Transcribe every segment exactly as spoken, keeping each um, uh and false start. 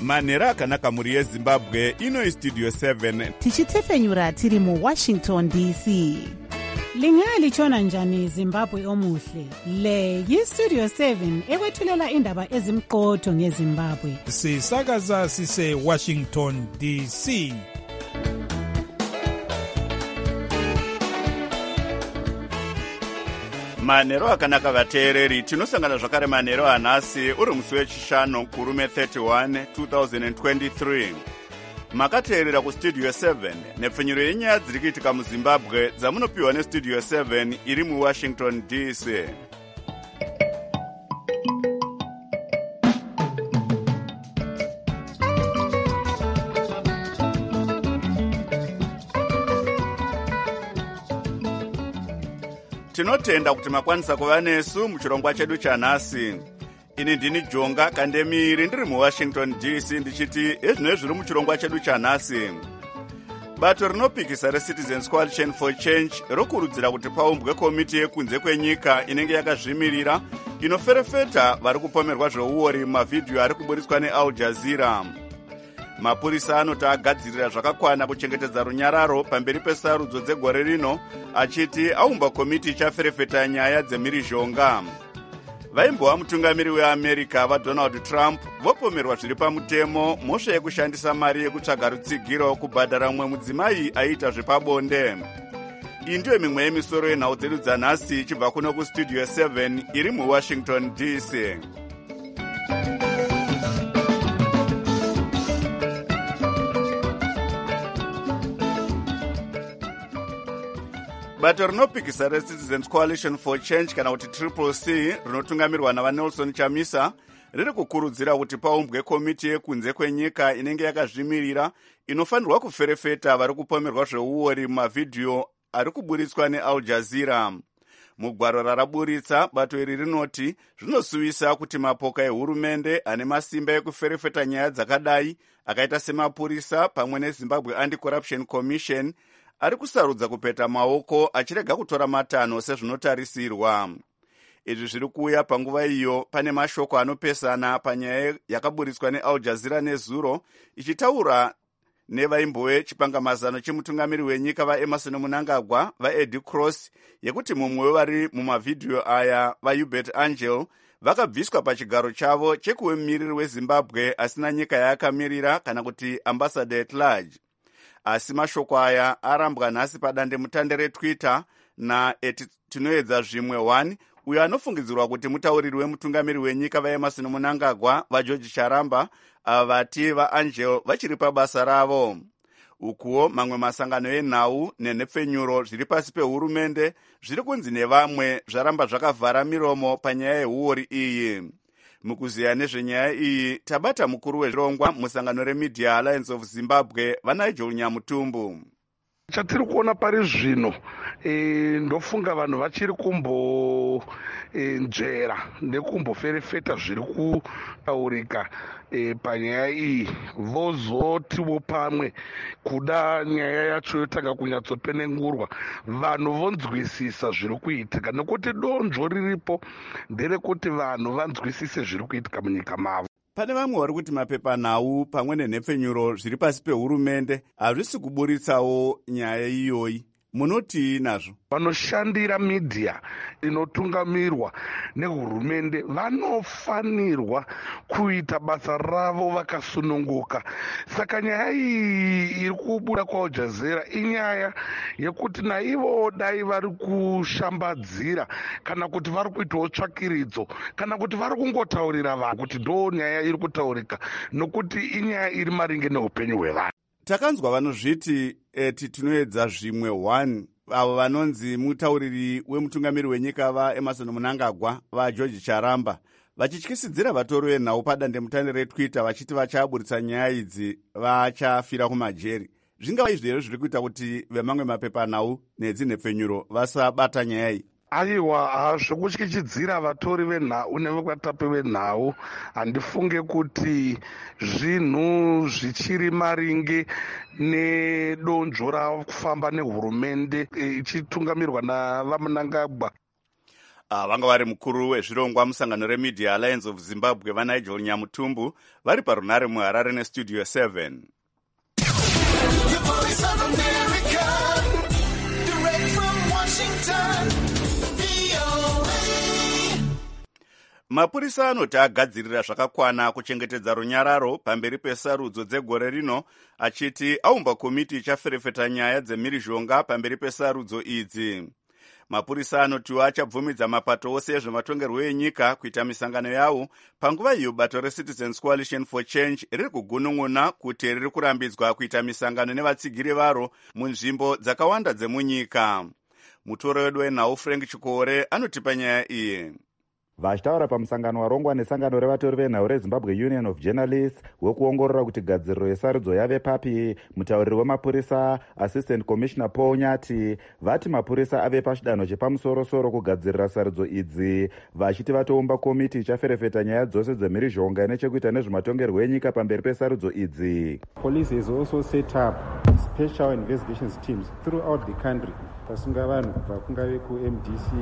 manhero akanaka mhuri yezimbabwe. Ino Studio seven tichitefenyura tiri muWashington D C. Lingalitshona njani Zimbabwe omuhle? Le yiStudio seven ekwethulela indaba ezimqotho ngeZimbabwe. Sisakaza sise Washington D C. manhero akanaka vateereri. Tinosangana zvakare manhero anhasi uri musi wechishanu kurume thirty-one two thousand twenty-three. Makateerera kuStudio seven nepfenyuro yenyaya dziri kuitika muZimbabwe dzamunopiwa neStudio seven iri muWashington D C. Tinotenda kuti makwanisa kuva nesu muchirongwa chedu chanhasi. Ini ndini Jonga Kandemiri ndiri muWashington D C ndichiti ezvino zviri muchirongwa chedu chanhasi. Bato rinopikisa reCitizens Coalition for Change rokurudzira kuti paumbwe komiti yekunze kwenyika inenge yakazvimirira inoferefeta vari kupomerwa zveuori mavhidhiyo ari kuburitswa neAl Jazeera. Mapurisa anoti agadzirira zvakakwana kuchengetedza runyararo pamberi pesarudzo dzegore rino, achiti aumba komiti ichaferefeta nyaya dzemhirizhonga. Vaimbova mutungamiri weAmerica vaDonald Trump vopomerwa zviri pamutemo mhosva yekushandisa mari yekutsvaga rutsigiro kubhadhara mumwe mudzimai aita zvepabonde. Iyi ndiyo mimwe yemisoro yenhau dzedu dzanhasi ichibva kuno kuStudio seven iri muWashington D C. Bato rinopikisa reCitizens Coalition for Change kana kuti Triple C rinotungamirwa navaNelson Chamisa riri kukurudzira kuti paumbwe komiti yekunze kwenyika inenge yakazvimirira inofanirwa kuferefeta vari kupomerwa zveuori mavhidhiyo ari kuburitswa neAl Jazeera. Mugwaro raraburitsa, bato iri rinoti zvinosuvisa kuti mapoka ehurumende ane masimba ekuferefeta nyaya dzakadai akaita semapurisa pamwe neZimbabwe Anti-Corruption Commission ari kusarudza kupeta maoko achirega kutora matanho sezvinotarisirwa. Izvi zviri kuuya panguva iyo pane mashoko anopesana panyaya yakaburitswa neAl Jazeera nezuro ichitaura nevaimbove chipangamazano chemutungamiri wenyika vaEmerson Mnangagwa vaEddie Cross yekuti mumwe wevari mumavhidhiyo aya vaHubert Angel vakabviswa pachigaro chavo chekuve mumiriri weZimbabwe asina nyika yaakamirira kana kuti ambassador at large. Asi mashoko aya arambwa nhasi padandemutande reTwitter naeti tinoedza zvimwe one uyo anofungidzirwa kuti mutauriri wemutungamiri wenyika vaEmerson Mnangagwa vaGeorge Charamba ava vati vaAngel vachiri pabasa ravo. Ukuwo mamwe masangano enhau nenhepfenyuro zviri pasi pehurumende zviri kunzi nevamwe zvaramba zvakavhara miromo panyaya yeuori iyi. Mukuziya nezvenyaya iyi tabata mukuru wezvirongwa musangano reMedia Alliance of Zimbabwe vaNigel Nyamutumbu. Chatiri kuona pari zvino e, ndofunga vanhu vachiri kumbo e, njera nekumboferefeta zviri kutaurika e, panyaya iyi vozotiwo pamwe kuda nyaya yacho yotanga kunyatsopenengurwa vanhu vonzwisisa zviri kuitika nekuti donzvo riripo nderekuti vanhu vanzwisise zviri kuitika munyika mavo. Pane vamwe vari kuti mapepanhau pamwe nenhepfenyuro zviri pasi pehurumende hazvisi kuburitsawo nyaya iyoyi. Munoti nazvo? Vanoshandira media inotungamirwa nehurumende vanofanirwa kuita basa ravo vakasununguka. Saka nyaya iyi iri kubuda kwaAl Jazeera inyaya yekuti naivo dai vari kushambadzira kana kuti vari kuitawo tsvakiridzo kana kuti vari kungotaurira vanhu kuti ndo nyaya iri kutaurika nokuti inyaya iri maringe neupenyu hwevanhu. Takanzwa vanozviti eti tinoedza zvimwe one avo vanonzi mutauriri wemutungamiri wenyika vaEmerson Mnangagwa vaGeorge Charamba vachityisidzira vatori venhau padandemutande reTwitter vachiti vachaburitsa nyaya idzi vachafira kumajeri. Zvingava izvi here zviri kuita kuti vemamwe mapepanhau nedzinhepfenyuro vasabata nyaya iyi? Aiwa, zvokutyichidzira vatori venhau nevatapi venhau handifunge kuti zvinhu zvichiri maringe nedonzvo rakufamba nehurumende ichitungamirwa navaMnangagwa. Uh, vanga vari mukuru wezvirongwa musangano remedia alliance of zimbabwe vanigel nyamutumbu vari parunare muharare nestudio seven. Mapurisa anoti agadzirira zvakakwana kuchengetedza runyararo pamberi pesarudzo dzegore rino, achiti aumba komiti ichaferefeta nyaya dzemhirizhonga pamberi pesarudzo idzi. Mapurisa anotiwo achabvumidza mapato ose ezvematongerwo enyika kuita misangano yawo panguva iyo bato reCitizens Coalition for Change riri kugunun'una kuti riri kurambidzwa kuita misangano nevatsigiri varo munzvimbo dzakawanda dzemunyika. Mutoro wedu wenhau Frank Chikore anotipa nyaya iyi. Vachitaura pamusangano warongwa nesangano revatori venhau reZimbabwe Union of Journalists wekuongorora kuti gadziriro yesarudzo yave papi, mutauriri wemapurisa Assistant Commissioner Paul Nyati vati mapurisa ave pachidanho chepamusoro-soro kugadzirira sarudzo idzi, vachiti vatoumba komiti ichaferefeta nyaya dzose dzemhirizhonga inechekuita nezvematongerwo enyika pamberi pesarudzo idzi. Police has also set up special investigations teams throughout the country. Tasunga vanhu kubva kungave ku-M D C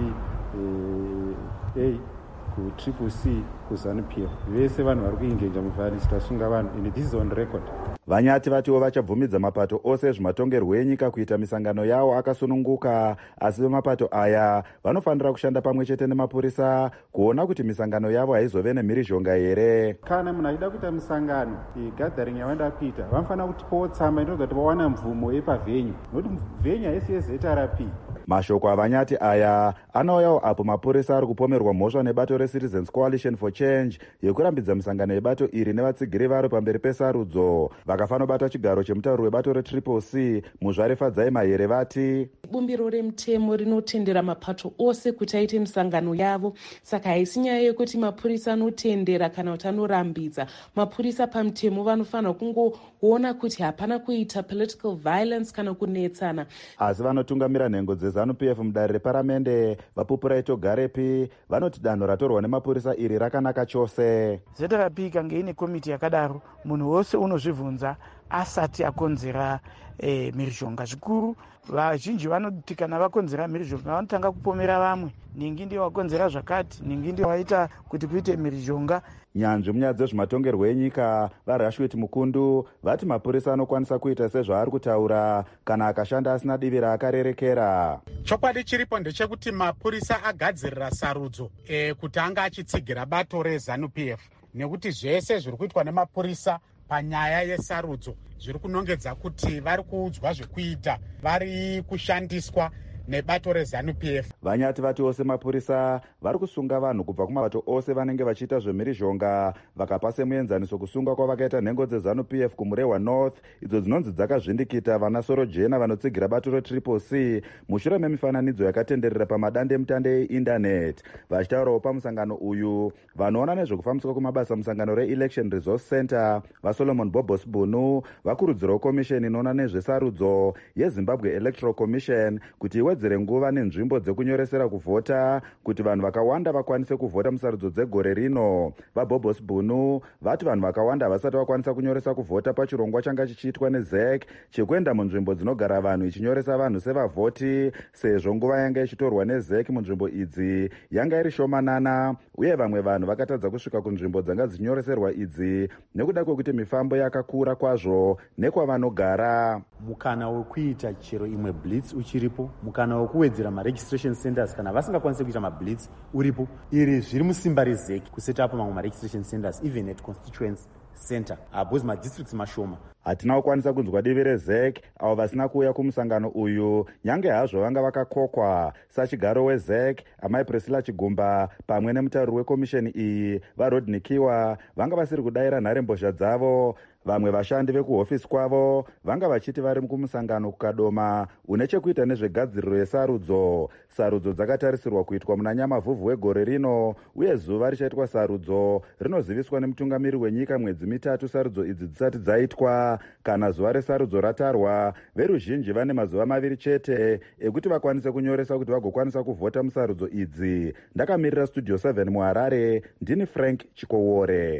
A ku-Triple C ku-ZANU-P F vese vanhu vari kuingenja muvhalisi tasunga vanhu and this is on record. Vanyati vatiwo vachabvumidza mapato ose ezvematongerwo enyika kuita misangano yawo akasununguka, asi vemapato aya vanofanira kushanda pamwe chete nemapurisa kuona kuti misangano yavo haizove nemhirizhonga here. Kana munhu achida kuita misangano gathering yavanoda kuita vanofanira kutipawo tsamba inoita kuti vawana mvumo yepavhenyu, nokuti vhenyu haisi yezeta rapi. Mashoko avanyati aya anouyawo apo mapurisa ari kupomerwa mhosva nebato reCitizens Coalition for Change yekurambidza misangano yebato iri nevatsigiri varo pamberi pesarudzo. Vakafanobata chigaro chemutauri webato reTriple C Muzvare Fadzai Mahere vati bumbiro remutemo rinotendera mapato ose kuti aite misangano yavo, saka haisi nyaya yekuti mapurisa anotendera kana kuti anorambidza. Mapurisa pamutemo vanofanira kungoona kuti hapana kuita political violence kana kunetsana. Asi vanotungamira nhengo dzeZANU-P F mudare reparamende vaPupuraito Garepi vanoti danho ratorwa nemapurisa iri rakanaka chose. Zeta rapi kange ine komiti yakadaro, munhu wose unozvibvunza asati akonzera eh, mhirizhonga. Zvikuru vazhinji vanoti kana vakonzera mhirizhonga vanotanga kupomera vamwe, ningi ndiyo wakonzera zvakati, ningi ndiyo waita kuti kuite mhirizhonga. Nyanzvi munyaya dzezvematongerwo enyika vaRashwit Mukundu vati mapurisa anokwanisa kuita sezvaari kutaura kana akashanda asina divi raakarerekera. Chokwadi chiripo ndechekuti mapurisa agadzirira sarudzo e, kuti anga achitsigira bato reZANU-P F, nekuti zvese zviri kuitwa nemapurisa panyaya yesarudzo zviri kunongedza kuti vari kuudzwa zvekuita, vari kushandiswa nebato reZANU-P F. Vanyati vatiwo semapurisa vari kusunga vanhu kubva kumabato ose vanenge vachiita zvemhirizhonga, vakapa semuenzaniso kusunga kwavakaita nhengo dzeZANU-P F kumurehwa North idzo dzinonzi dzakazvindikita vana Soro Jena vanotsigira bato reTriple C mushure memifananidzo yakatenderera pamadandemutande eindaneti. Vachitaurawo pamusangano uyu vanoona nezvekufambiswa kumabasa musangano reElection Resource Center vaSolomon Bobos Bunu vakurudzirawo komisheni inoona nezvesarudzo yeZimbabwe Electoral Commission kuti iwedzere nguva nenzvimbo dzekunyoresera kuvhota kuti vanhu vakawanda vakwanise kuvhota musarudzo dzegore rino. VaBobos Bunu vati vanhu vakawanda havasati vakwanisa kunyoresa kuvhota pachirongwa changa chichiitwa neZ E C chekuenda munzvimbo dzinogara vanhu ichinyoresa vanhu sevavhoti, sezvo nguva yanga ichitorwa neZ E C munzvimbo idzi yanga iri shomanana, uye vamwe vanhu vakatadza kusvika kunzvimbo dzanga dzinyoreserwa idzi nekuda kwekuti mifambo yakakura kwazvo nekwavanogara. Mukana wekuita chero imwe blitz uchiripo, mukana wekuwedzera maregistration centers kana vasingakwanisi kuita mablitz uripo. Iri zviri musimba reZ E C kuseta up mamwe maregistration centers even at constituency center because madistricts mashoma. Hatina kukwanisa kunzwa divi reZ E C avo vasina kuuya kumusangano uyu, nyange hazvo vanga vakakokwa. Sachigaro weZ E C amai Priscilla Chigumba pamwe nemutauri wekomisheni iyi vaRodney Kiwa vanga vasiri kudayira nharembozha dzavo. Vamwe vashandi vekuhofisi kwavo vanga vachiti vari kumusangano kukadoma une chekuita nezvegadziriro yesarudzo. Sarudzo dzakatarisirwa kuitwa muna Nyamavhuvhu wegore rino, uye zuva richaitwa sarudzo rinoziviswa nemutungamiri wenyika mwedzi mitatu sarudzo idzi dzisati dzaitwa. Kana zuva resarudzo ratarwa, veruzhinji vane mazuva maviri chete ekuti vakwanise kunyoresa kuti vagokwanisa kuvhota musarudzo idzi. Ndakamirira Studio seven muHarare, ndini Frank Chikowore.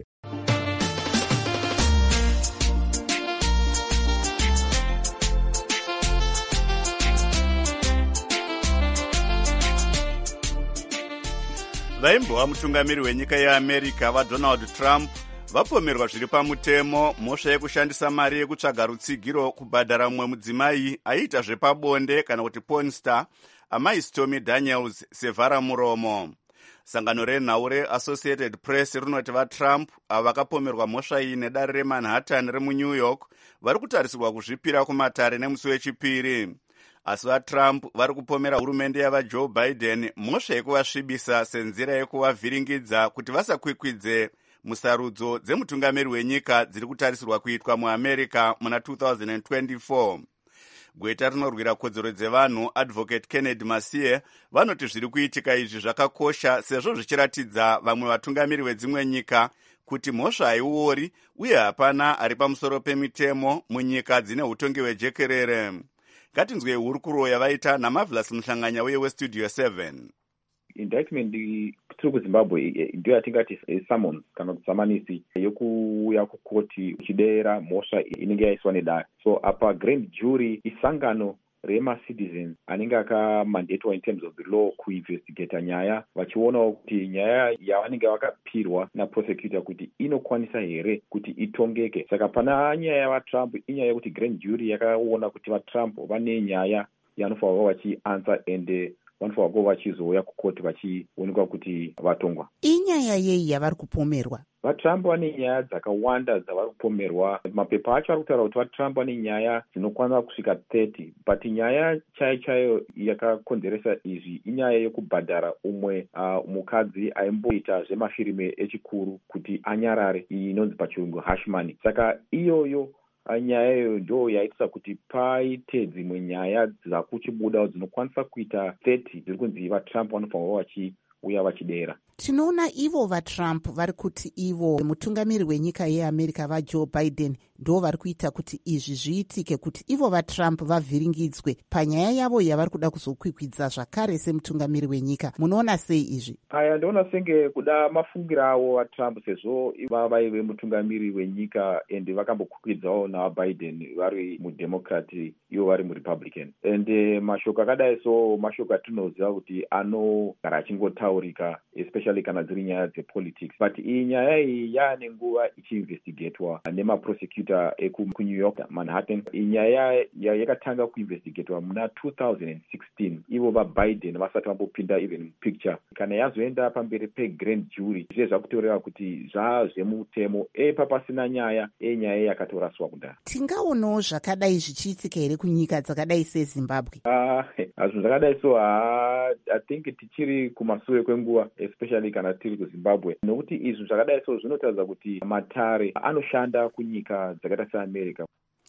vaimbova mutungamiri wenyika yeamerica vadonald trump vapomerwa zviri pamutemo mhosva yekushandisa mari yekutsvaga rutsigiro kubhadhara mumwe mudzimai aiita zvepabonde kana kuti porn star amai Stormy Daniels sevhara muromo. Sangano renhau reAssociated Press rinoti vaTrump ava vakapomerwa mhosva iyi nedare reManhattan remuNew York vari kutarisirwa kuzvipira kumatare nemusi wechipiri. Asi vaTrump vari kupomera hurumende yavaJoe Biden mhosva yekuvasvibisa senzira yekuvavhiringidza kuti vasakwikwidze musarudzo dzemutungamiri wenyika dziri kutarisirwa kuitwa muAmerica muna two thousand twenty-four. Gweta rinorwira kodzero dzevanhu Advocate Kennedy Masie vanoti zviri kuitika izvi zvakakosha sezvo zvichiratidza vamwe vatungamiri vedzimwe nyika kuti mhosva haiori uye hapana ari pamusoro pemitemo munyika dzine utongi hwejekerere. Ngatinzwei hurukuro yavaita naMarvelous Muhlanganya uye weStudio seven. Indictment tiri kuZimbabwe ndio yatingati summons kana kutsamanisi yokuuya kukoti uchidera mhosva inenge yaiswa nedare. So apa grand jury isangano rema-citizens anenge akamandatwa in terms of the law kuinvestigata nyaya vachionawo kuti nyaya yavanenge vakapirwa naprosecutor kuti inokwanisa here kuti itongeke. Saka pana nyaya yavaTrump inyaya yekuti grand jury yakaona kuti vaTrump vane nyaya yanofanirwa vachiansa ende vanofanirwa kuva vachizouya kukoti vachionekwa kuti vatongwa. Inyaya yei yavari kupomerwa? VaTrump vane nyaya dzakawanda dzavari kupomerwa. Mapepa acho ari kutaura kuti vaTrump vane nyaya dzinokwanisa kusvika thirty, but nyaya chaiyo chaiyo yakakonzeresa izvi inyaya yekubhadhara umwe uh, mukadzi aimboita zvemafirime echikuru kuti anyarare, iyi inonzi pachirungu hush money. Saka iyoyo nyaya iyoyo ndo yaitisa kuti paite dzimwe nyaya dzakuchibuda dzinokwanisa kuita thirty dziri kunzi vaTrump vanofanirwa vachiuya vachidera. Tinoona ivo vaTrump vari kuti ivo mutungamiri wenyika yeAmerica vaJoe Biden ndo vari kuita kuti izvi zviitike, kuti ivo vaTrump vavhiringidzwe panyaya yavo yavari kuda kuzokwikwidza zvakare semutungamiri wenyika. Munoona sei izvi? Aya ndoona senge kuda mafungira avo vaTrump sezvo vaive mutungamiri wenyika ende vakambokwikwidzwawo navaBiden vari mudemocrat ivo vari murepublican. Ende mashoko akadai so mashoko atinoziva kuti anogara achingotaurika especially kana dziri nyaya dzepolitics. But iyi nyaya iyi yaane nguva ichiinvestigatwa nemaprosecutor ekuNew York Manhattan. Iyi nyaya yakatanga kuinvestigatwa muna two thousand sixteen ivo vaBiden vasati vambopinda even mupicture. Kana yazoenda pamberi pegrand jury zviye zvakutoreva kuti zvazvemutemo epa pasina nyaya enyaya yakatoraswa kudhara. Tingaonawo zvakadai zvichiitika here kunyika dzakadai seZimbabwe? Ah, zvinhu zvakadai so ah, I think tichiri kumashure kwenguva especially kana tiri kuZimbabwe, nokuti izvi zvakadai so zvinotaridza kuti matare anoshanda kunyika dzakaita seAmerica.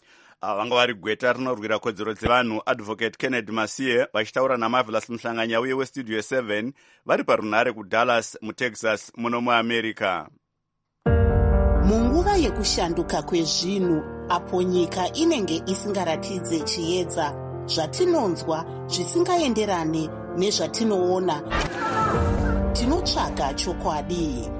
Vanga vari gweta rinorwira kodzero dzevanhu Advocate Kennedy Masie vachitaura naMarvelous Muhlanganya uye weStudio seven vari parunhare kuDallas muTexas muno muAmerica. Munguva yekushanduka kwezvinhu apo nyika inenge isingaratidze chiedza, zvatinonzwa zvisingaenderane nezvatinoona, tinotsvaga chokwadi.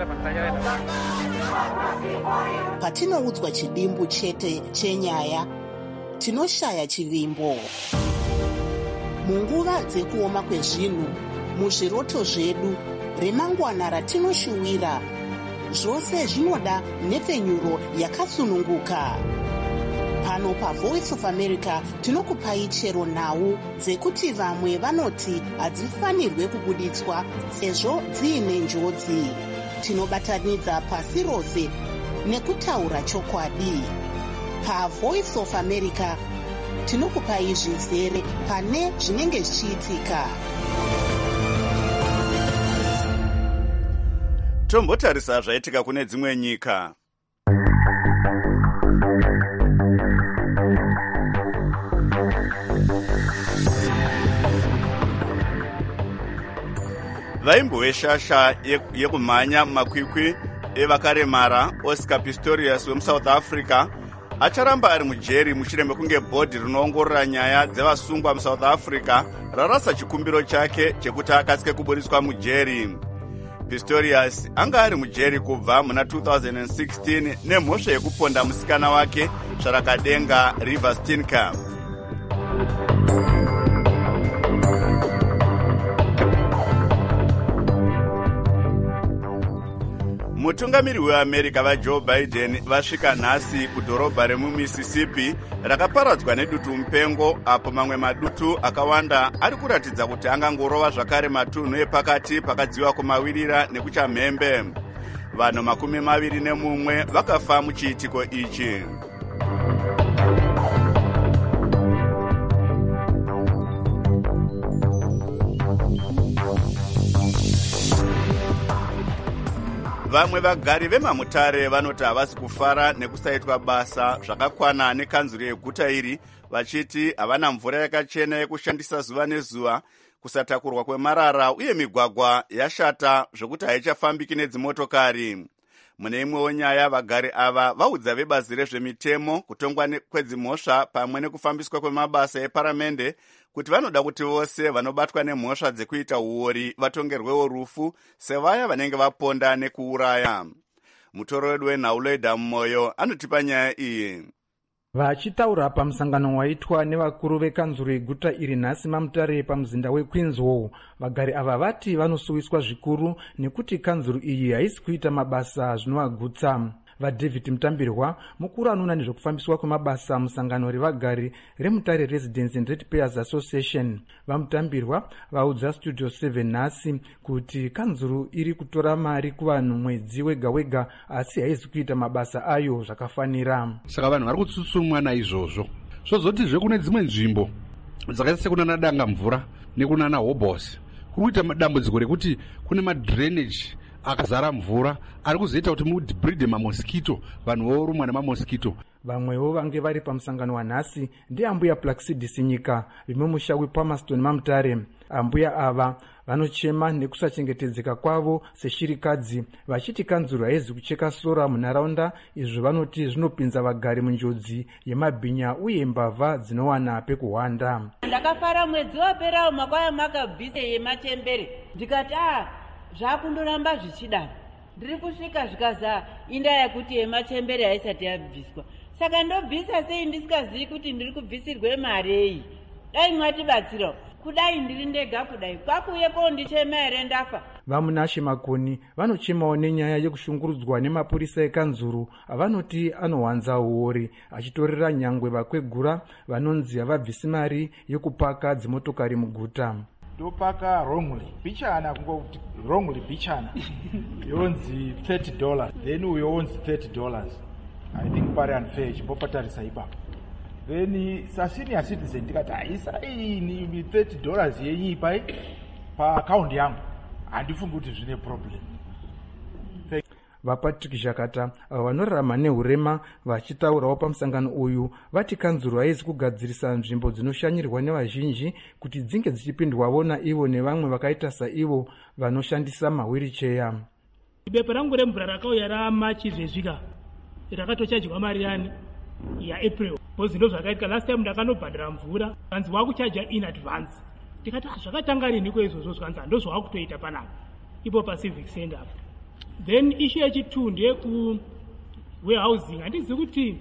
Patinoudzwa chidimbu chete chenyaya, tinoshaya chivimbo. Munguva dzekuoma kwezvinhu, muzviroto zvedu, remangwana ratinoshuwira, zvose zvinoda nhepfenyuro yakasununguka. Pano paVoice of America tinokupai chero nhau dzekuti vamwe vanoti hadzifanirwe kubuditswa sezvo dziine njodzi. Tinobatanidza pasi rose nekutaura chokwadi. PaVoice of America tinokupai zvizere pane zvinenge zvichiitika. Tombotarisa zvaitika kune dzimwe nyika. Vaimbo shasha yekumhanya makwikwi evakaremara Oscar Pistorius wemuSouth Africa acharamba ari mujeri mushure mekunge bhodhi rinoongorora nyaya dzevasungwa muSouth Africa rarasa chikumbiro chake chekuti akasike kubudiswa mujeri. Pistorius anga ari mujeri kubva muna two thousand sixteen nemhosva yekuponda musikana wake Sharakadenga River Steenkamp. mutungamiri weamerica vajoe biden vasvika nhasi kudhorobha remumississippi rakaparadzwa nedutu mupengo, apo mamwe madutu akawanda ari kuratidza kuti angangorova zvakare matunhu epakati pakadziva kumawirira nekuchamhembe. Vanhu makumi maviri nemumwe vakafa muchiitiko ichi. Vamwe vagari vemamutare vanoti havasi kufara nekusaitwa basa zvakakwana nekanzuro yeguta iri, vachiti havana mvura yakachena yekushandisa zuva nezuva, kusatakurwa kwemarara uye migwagwa yashata zvokuti haichafambiki nedzimotokari. Mune imwewo nyaya, vagari ava vaudza vebazi rezvemitemo, kutongwa kwedzimhosva pamwe nekufambiswa kwemabasa eparamende kuti vanoda kuti vose vanobatwa nemhosva dzekuita uori vatongerwewo rufu sevaya vanenge vaponda nekuuraya. Mutoro wedu wenhauloida Mmoyo anotipa nyaya iyi. Vachitaura pamusangano waitwa nevakuru vekanzuro yeguta iri nhasi mamutare pamuzinda weQueenswell, vagari ava vati vanosuwiswa zvikuru nekuti kanzuro iyi haisi kuita mabasa zvinovagutsa. VaDavid Mutambirwa, mukuru anoona nezvekufambiswa kwemabasa musangano revagari reMutare Residents and Ratepayers Association, vaMutambirwa vaudza Studio seven nhasi kuti kanzuro iri kutora mari kuvanhu mwedzi wega wega asi haisi kuita mabasa ayo zvakafanira. Saka vanhu vari kutsutsumwa naizvozvo. Zvozotizve kune dzimwe nzvimbo dzakaita sekunana danga mvura nekunana Hobos kuri kuita dambudziko rekuti kune madrainage akazara mvura ari kuzoita kuti mudhibhridhe mamoskito, vanhu vorumwa nemamoskito. Vamwewo vange vari pamusangano wanhasi ndiambuya Plaxidis Nyika vemumusha wePalmerston mamutare. Ambuya ava vanochema nekusachengetedzeka kwavo seshirikadzi, vachiti kanzuro haizi kucheka sora munharaunda, izvo vanoti zvinopinza vagari munjodzi yemabhinya uye mbavha dzinowana pekuhwanda. Ndakafara mwedzi wapera makwaya makabvisa yemachembere, ndikati ah zvakundoramba zvichidaro. Ndiri kusvika zvikaza inda yakuti yemachembere haisati yabviswa, saka ndobvisa sei ndisingazivi kuti ndiri kubvisirwe marei. Dai mwatibatsirawo, kudai ndiri ndega kudai kwakuyepo ndichema here ndafa. Vamunashe Makoni vanochemawo nenyaya yekushungurudzwa nemapurisa ekanzuro avanoti anowanza uori, achitorera nyangwe vakwegura vanonzi havabvisi mari yekupaka dzimotokari muguta. Topaka wrongly bichana kungokuti wrongly bichana yonzi thirty dollars, then uyonzi thirty dollars. I think pari unfair chipopatarisa ipapo. Then sasenior citizen ndikati haisa ini thirty dollars yenyi pai pa account yangu handifungi kuti zvine problem. VaPatrick Jakata vanorarama nehurema vachitaurawo pamusangano uyu vati kanzuro haizi kugadzirisa nzvimbo dzinoshanyirwa nevazhinji kuti dzinge dzichipindwawo naivo nevamwe vakaita saivo vanoshandisa mawiricheya. Bepa rangu remvura rakauya ramachi zvezvika rakatochajwa mari yani ya April, bozi ndo zvakaitika last time ndakanobhadhara mvura kanzi wakuchaja in advance. Ndikati zvakatanga rini kwezvozvo zvanzi ndozvo wakutoita panapa ipo pacivic center. Then issue yachitu ndeku warehousing, handizi kuti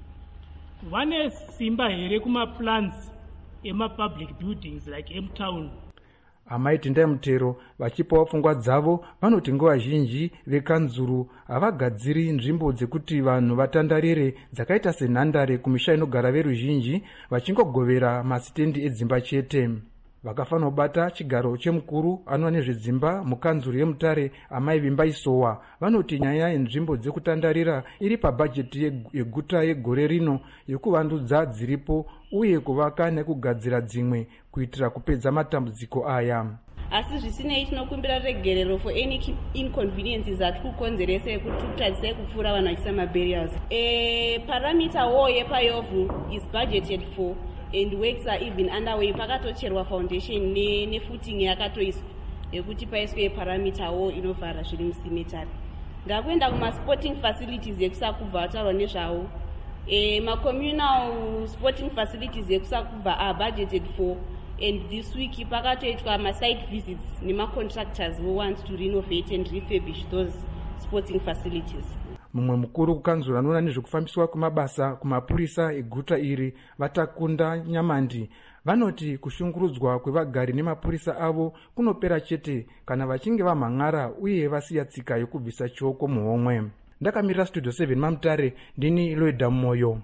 vane simba here kuma plans ema public buildings like M-Town. Amaiti Ndemutero vachipawo pfungwa dzavo vanoti nguva zhinji vekanzuro havagadziri nzvimbo dzekuti vanhu vatandarire dzakaita senhandare kumisha inogara veruzhinji, vachingogovera masitendi edzimba chete. Vakafanobata chigaro chemukuru anoona nezvedzimba mukanzuro yeMutare Amai Vimbaisowa vanoti nyaya yenzvimbo dzekutandarira iri pabhajeti yeguta yegore rino yekuvandudza dziripo uye kuvaka nekugadzira dzimwe kuitira kupedza matambudziko aya. Asi zvisinei tinokumbira regerero for any inconveniences atiri kukonzeresa ekuti kutarisai kupfuura vanhu vachisa mabarriers. E, parameter wall yepayovhu is budgeted for and works are even underway. Pakatocherwa foundation ne, ne footing yakatoiswa yekuti paiswe parameter wall inovhara zviri mucemetery. Ngakuenda kuma sporting facilities ekusakubva vataurwa nezvawo. E, ma communal sporting facilities ekusakubva are budgeted for, and this week pakatoitwa ma site visits nema contractors who want to renovate and refurbish those sporting facilities. mumwe mukuru kukanzura anoona nezvekufambiswa kwemabasa kumapurisa eguta iri Vatakunda Nyamandi vanoti kushungurudzwa kwevagari nemapurisa avo kunopera chete kana vachinge vamhan'ara uye vasiya tsika yokubvisa chioko muhomwe. Ndakamirira studio seven Mamutare, ndini Loida Moyo.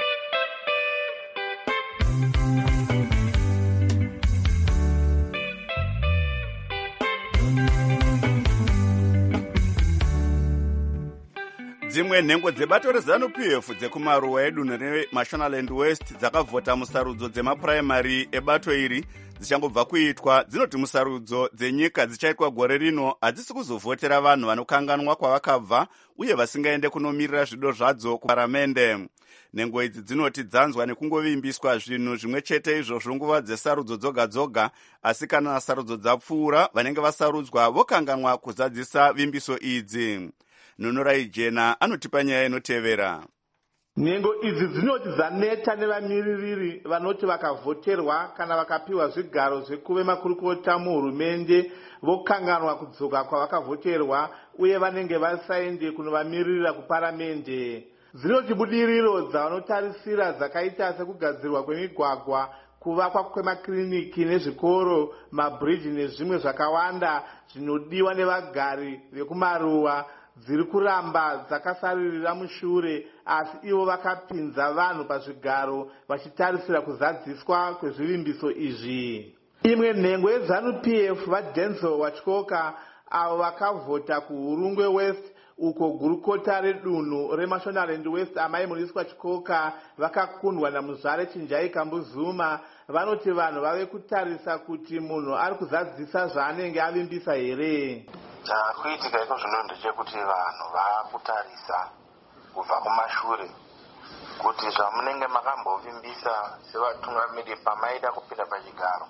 Dzimwe nhengo dzebato reZANU P F dzekumaruwa edunhu reMashonaland West dzakavhota musarudzo dzemapuraimari ebato iri dzichangobva kuitwa. Dzinoti musarudzo dzenyika dzichaitwa gore rino hadzisi kuzovhotera vanhu vanokanganwa kwavakabva uye vasingaende kunomirira zvido zvadzo kuparamende. Nhengo idzi dzinoti dzanzwa nekungovimbiswa zvinhu zvimwe chete izvozvo nguva dzesarudzo dzoga dzoga, asi kana sarudzo dzapfuura vanenge vasarudzwa vokanganwa kuzadzisa vimbiso idzi. Nunurai Jena anotipa nyaya inotevera. Nhengo idzi dzinoti dzaneta nevamiririri vanoti vakavhoterwa kana vakapiwa zvigaro zvekuve makurukota muhurumende vokanganwa kudzoka kwavakavhoterwa uye vanenge vasaende kunovamiririra kuparamende. Dzinoti budiriro dzavanotarisira dzakaita sekugadzirwa kwemigwagwa, kuvakwa kwemakiriniki nezvikoro, mabhiriji nezvimwe zvakawanda zvinodiwa nevagari vekumaruwa dziri kuramba dzakasaririra mushure, asi ivo vakapinza vanhu pazvigaro vachitarisira kuzadziswa kwezvivimbiso izvi. Imwe nhengo yeZANU P F vaDenzel Wachikoka avo vakavhota kuHurungwe West uko gurukota redunhu reMashonaland West amai Muniswa Chikoka vakakundwa namuzvare Chinjai Kambuzuma, vanoti vanhu vave kutarisa kuti munhu ari kuzadzisa zvaanenge avimbisa here. Chakuitika iko zvino ndechekuti vanhu vakutarisa kubva kumashure kuti zvamunenge makambovimbisa sevatungamiri pamaida kupinda pachigaro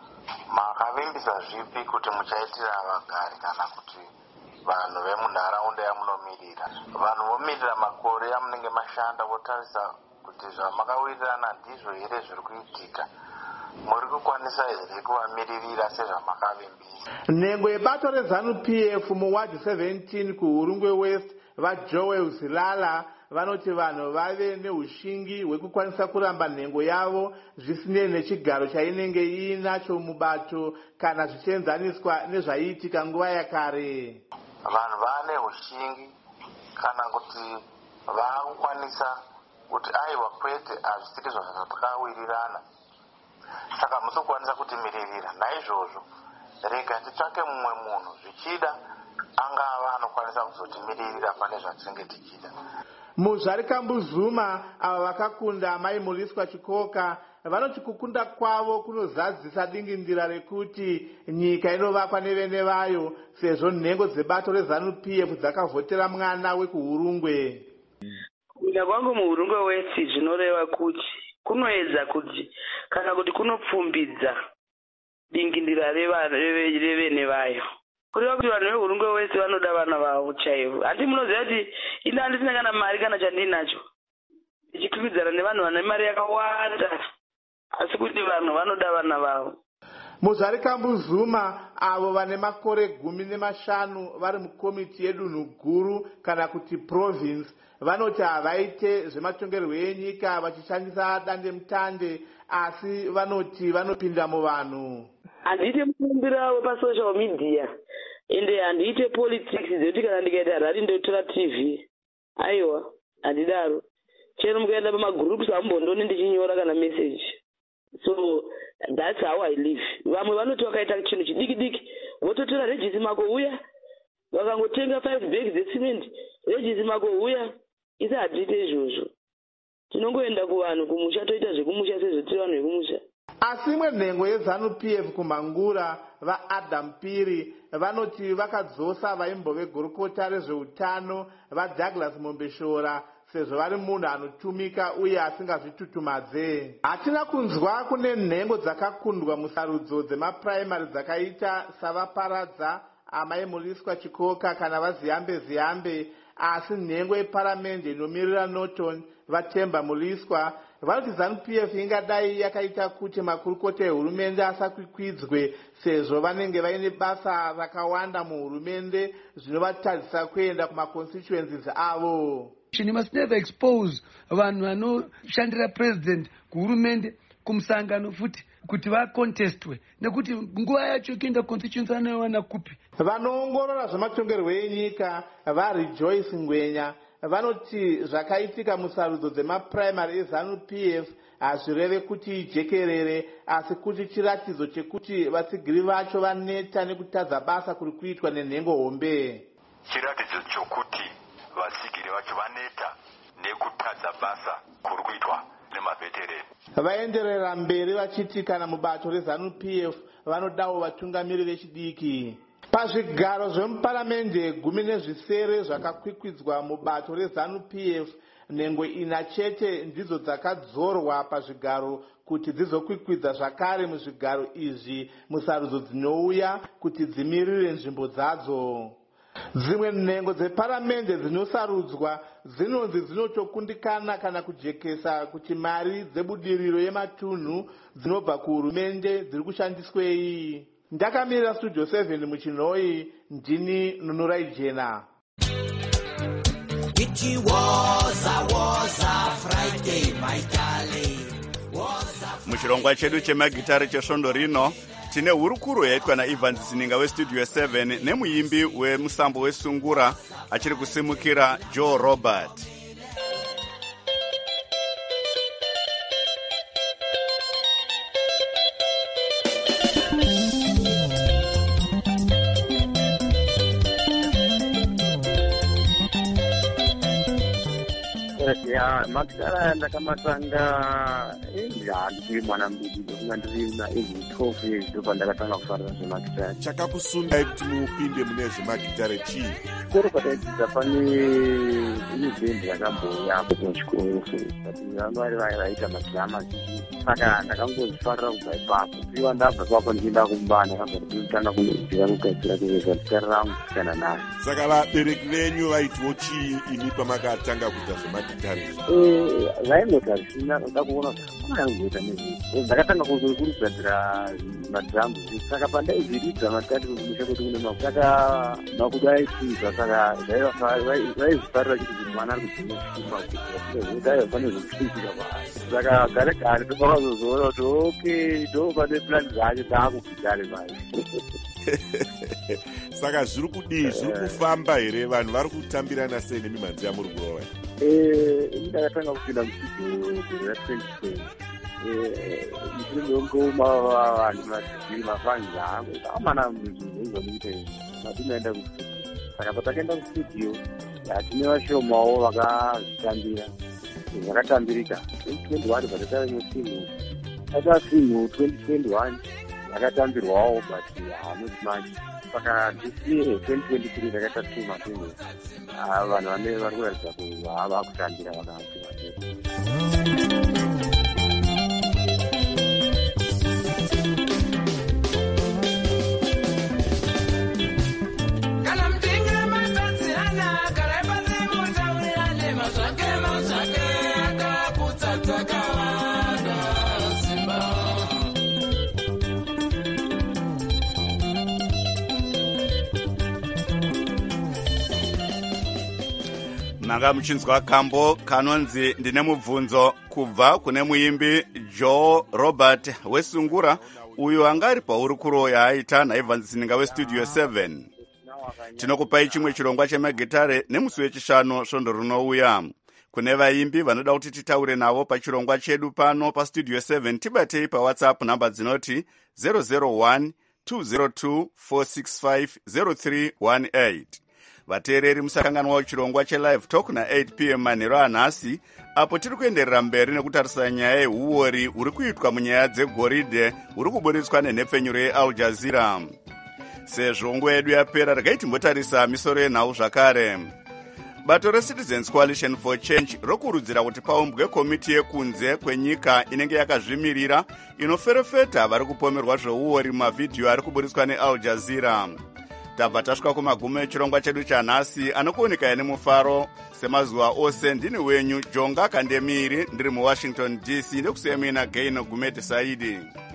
makavimbisa zvipi kuti muchaitira vagari kana kuti vanhu vemunharaunda yamunomirira. Vanhu vomirira makore yamunenge mashanda votarisa kuti zvamakawirirana ndizvo here zviri kuitika. Muri kukwanisa here kuvamiririra sezvamakavimbisa. Nhengo yebato reZANU P F muwadi seventeen kuHurungwe West vaJoel Zilala vanoti vanhu vave neushingi hwekukwanisa kuramba nhengo yavo zvisinei nechigaro chainenge iinacho mubato kana zvichienzaniswa nezvaiitika nguva yakare. Vanhu vane ushingi kana kuti vakukwanisa kuti aiwa kwete hazvisiri zvazvatakawirirana, saka musokwanisa kutimiririra. Naizvozvo rega titsvake mumwe munhu zvichida angava anokwanisa kuzotimiririra pane zvatinenge tichida. Muzvari Kambuzuma ava vakakunda amai Muniswa Chikoka vanoti kukunda kwavo kunozadzisa dingindira rekuti nyika inovakwa nevene vayo sezvo nhengo dzebato reZANU P F dzakavhotera mwana wekuHurungwe. Kunda kwangu muHurungwe West zvinoreva kuti kunoedza kuti kana kuti kunopfumbidza dingindira revene vayo. Kureva kuti vanhu veHurungwe West vanoda vana vavo chaivo. Handi munoziva kuti ina handisina kana mari kana chandinacho ndichikwikwidzana nevanhu vane mari yakawanda, asi kuti vanhu vanoda vana vavo. Muzvari Kambuzuma avo vane makore gumi nemashanu vari mukomiti yedunhu guru kana kuti province vanoti havaite zvematongerwo enyika vachishandisa dande mutande, asi vanoti vanopinda muvanhu. Handiite mukumbira wepasocial media ende handiite politics dzekuti kana ndikaita rari ndotora T V. Aiwa, handidaro. Chero mukaenda pamagroups hamumbondoni ndichinyora kana message. So that's how I live. Vamwe vanoti vakaita chinhu chidiki diki vototora regisi mako uya, vakangotenga five bags dzecement regisi mako uya. Isi hatiite izvozvo. Tinongoenda kuvanhu kumusha toita zvekumusha sezvo tiri vanhu vekumusha. Asi imwe nhengo yeZANU P F kumhangura vaAdam Piri vanoti vakadzosa vaimbove gurukota rezveutano vaDouglas Mombeshora sezvo vari munhu anotumika uye asingazvitutumadze. Hatina kunzwa kune nhengo dzakakundwa musarudzo dzemapuraimari dzakaita savaparadza amai Muniswa Chikoka kana vaZiyambe Ziyambe, asi nhengo yeparamende inomirira Norton vaTemba Muliswa vanoti ZANU-P F ingadai yakaita kuti makurukota ehurumende asakwikwidzwe sezvo vanenge vaine basa rakawanda muhurumende zvinovatadzisa kuenda kumaconstituencies avo. You must never expose vanhu vanoshandira president kuhurumende kumusangano futi kuti vacontestwe nekuti nguva yacho kuenda constituency vanoiwana kupi. Vanoongorora zvematongerwo enyika vaRejoice Ngwenya vanoti zvakaitika musarudzo dzemapuraimari eZANU-P F hazvireve kuti ijekerere asi kuti chiratidzo chekuti vatsigiri vacho vaneta nekutadza basa kuri kuitwa nenhengo hombe. Chiratidzo chokuti vatsigiri vacho vaneta nekutadza basa kuri kuitwa nemavhetereni. Vaenderera mberi vachiti kana mubato reZANU-P F vanodawo vatungamiri vechidiki. Pazvigaro zvemuparamende gumi nezvisere zvakakwikwidzwa mubato reZANU-P F, nhengwe ina chete ndidzo dzakadzorwa pazvigaro kuti dzizokwikwidza zvakare muzvigaro izvi musarudzo dzinouya kuti dzimirire nzvimbo dzadzo. Dzimwe nhengo dzeparamende dzinosarudzwa dzinonzi dzinotokundikana kana kujekesa kuti mari dzebudiriro yematunhu dzinobva kuhurumende dziri kushandiswei. Ndakamirira Studio seven muchinhoi, ndini Nunurai Jena. It was a was a Friday my darling. Muchirongwa chedu chemagitare chesvondo rino tine hurukuro yaitwa naEvans Sininga weStudio seven nemuimbi wemusambo wesungura achiri kusimukira Joe Robert. Ya magitara ndakamatanga ndiri mwana mbiri ndokunga ndiri naezi twelve years ndopa ndakatanga kufarira zvemagitara. Chakakusundai kuti mupinde mune zvemagitara chii? Koro pataidzidza pane ine bhendi yakamboya kuchikoro but vanhu vari vaita madhirama zhinji saka ndakangozvifarira kubva ipapo. Iva ndabva ipapo ndichienda kumba ndakabva ndikutanga kunodzira kugadzira kuwedza gitara rangu kana nhasi. Saka vabereki venyu vaitwo chii ini pamakatanga kuita zvemagitara? vaingoti hazvina uda kuona kunangoita nezvi ndakatanga kugadzira madhamu saka pandaiziridza matatu kumusha kuti kune saka makudo aitiza saka vaizvifarira chiti kuti mwana ari kudzimasimba pane zvekuitika pasi saka gare gare topakazozoona kuti okay ndo pane plani dzacho dzaakugitare mari. Saka zviri kudii, zviri kufamba here? Vanhu vari kutambirana sei nemimhanzi yamuri kurova? Ndakatanga kupinda mustudio gore ra-twenty twenty. Ndinongoma vanhu madziviri mafani angu amana izvonikuita izvi matinoenda kustudio. Saka patakaenda kustudio hatine vashomawo vakazvitambira zvakatambirika. twenty twenty-one patatava musimu tataa simu twenty twenty-one yakatambirwawo but hanoti manje saka ndisi twenty twenty-three ndakaita two masimu vanhu vane vari kuratidza kuti vakutambira vakati nanga muchinzwa kambo kanonzi ndine mubvunzo kubva kune muimbi Joe Robert wesungura uyo anga ari pahurukuro yaaita naEvans Sininga weStudio seven. Tinokupai chimwe chirongwa chemagitare nemusi wechishanu svondo rinouya. Kune vaimbi vanoda kuti titaure navo pachirongwa chedu pano paStudio seven tibatei paWhatsApp namba dzinoti zero zero one two zero two four six five zero three one eight. Vateereri musakanganwa chirongwa chelive talk na eight p m manhero anhasi apo tiri kuenderera mberi nekutarisa nyaya yehuori huri kuitwa munyaya dzegoridhe huri kuburitswa nenhepfenyuro yeAl Jazeera. Sezvo nguva yedu yapera regai timbotarisa misoro yenhau zvakare. Bato reCitizens Coalition for Change rokurudzira kuti paumbwe komiti yekunze kwenyika inenge yakazvimirira inoferefeta vari kupomerwa zveuori mavhidhiyo ari kuburitswa neAl Jazeera. tabva tasvika kumagumo echirongwa chedu chanhasi anokuoneka nemufaro semazuva ose. Ndini wenyu Jonga Kandemiri ndiri muWashington D C nekusemina Gaino Gumeti Saidi.